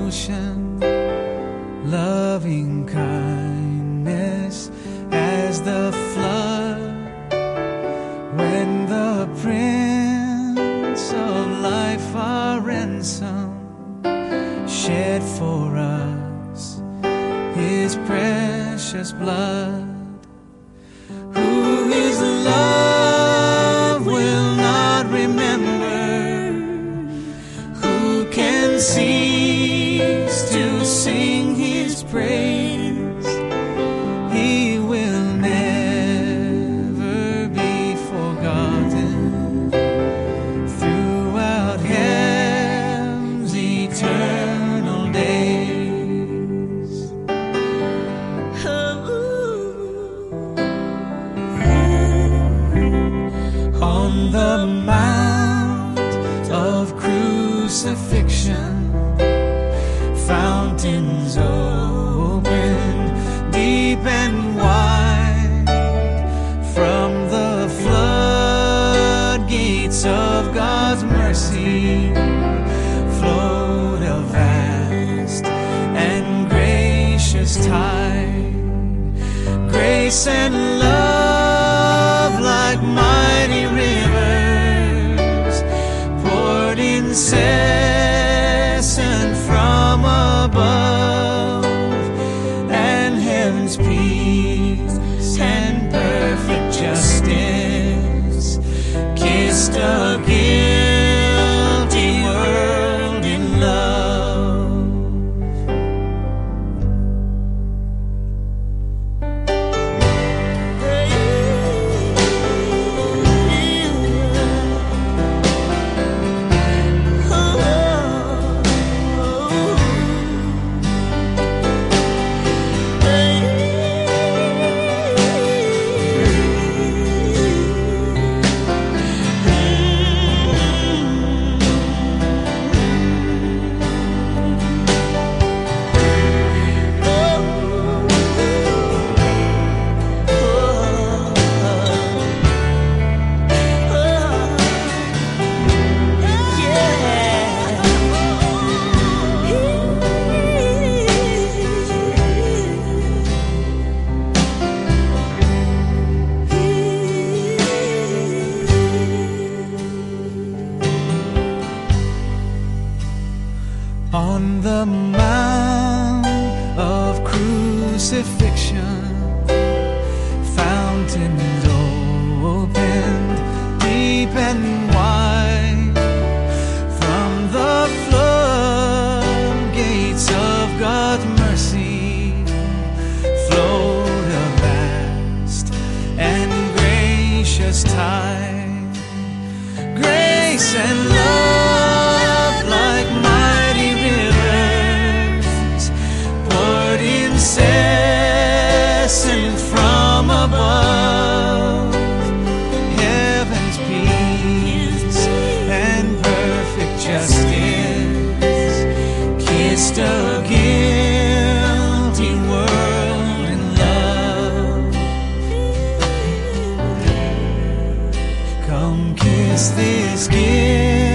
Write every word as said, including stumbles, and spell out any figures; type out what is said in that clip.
ocean, loving kindness as the flood. When the Prince of Life, our ransom, shed for us His precious blood, who His love will not remember, who can cease to sing His praise. He will never be forgotten throughout heaven's eternal days. On the mount of crucifixion, fountains opened deep and wide. From the floodgates of God's mercy flowed a vast and gracious tide. Grace and love like mighty rivers poured incessant from above, and heaven's peace and perfect justice kissed a guilty world in love. On the mount of crucifixion, fountains opened deep and wide. From the floodgates of God's mercy flowed a vast and gracious tide. Grace and love like mighty rivers poured incessant from above. Heaven's peace and perfect justice kissed a guilty world in love. Come kiss this gift